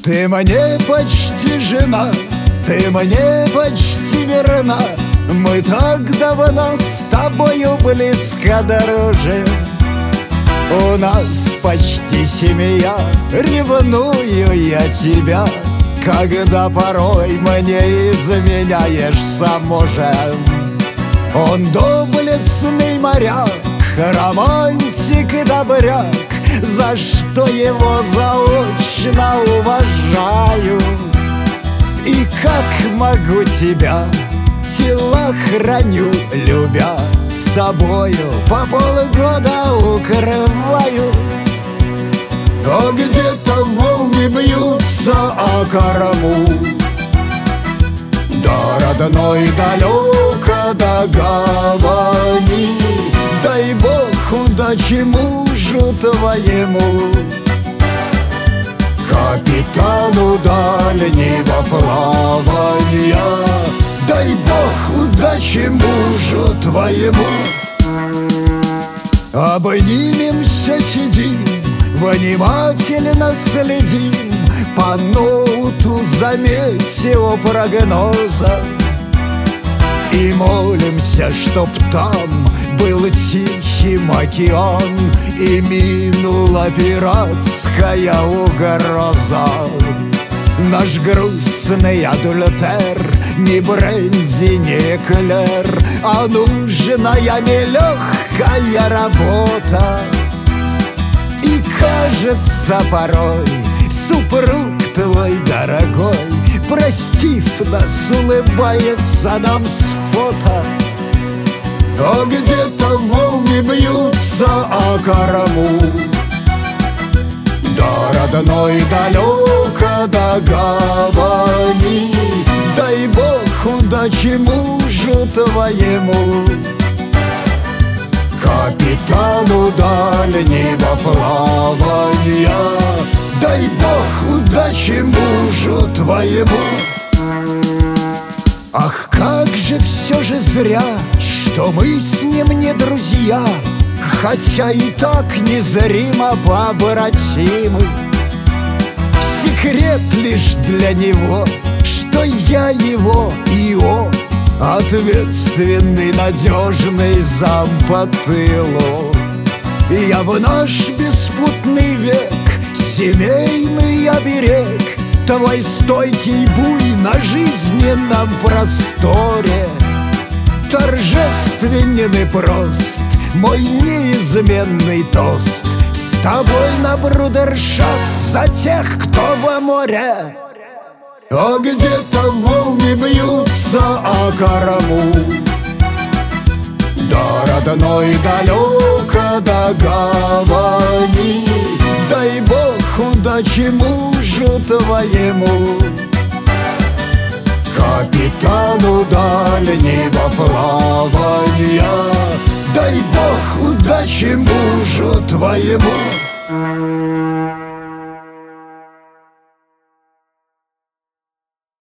Ты мне почти жена, ты мне почти верна. Мы так давно с тобою близко дружим. У нас почти семья, ревную я тебя, когда порой мне изменяешь сам мужем. Он доблестный моряк, романтик и добряк, за что его заочно уважаю. И как могу тебя, тела храню, любя, с собою по полгода укрываю. А где-то волны бьются о корму, до родной далеко, до гавани. Дай Бог удачи мужу твоему, капитану дальнего плавания. Дай Бог удачи мужу твоему. Обнимемся, сидим, внимательно следим по ноуту за метеопрогноза и молимся, чтоб там был тихим океан и минула пиратская угроза. Наш грустный адюльтер ни бренди, ни эклер, а нужная нелегкая работа. И кажется порой, супруг твой дорогой, простив нас, улыбается нам с фото. А где-то волны бьются о корму, до родной далеко, до гавани. Дай Бог удачи мужу твоему, капитану дальнего плавания. Дай Бог удачи мужу твоему. Ах, как же все же зря, что мы с ним не друзья, хотя и так незримо побратимы. Секрет лишь для него, что я его и он, ответственный, надежный зам по тылу. Я в наш беспутный век семейный оберег, твой стойкий буй на жизненном просторе. Торжественен и прост мой неизменный тост, с тобой на брудершафт за тех, кто во море. А где-то волны бьются о корму, до родной далеко, до гавани. Дай Бог удачи мужу твоему, капитану дальнего плавания. Дай Бог удачи мужу твоему.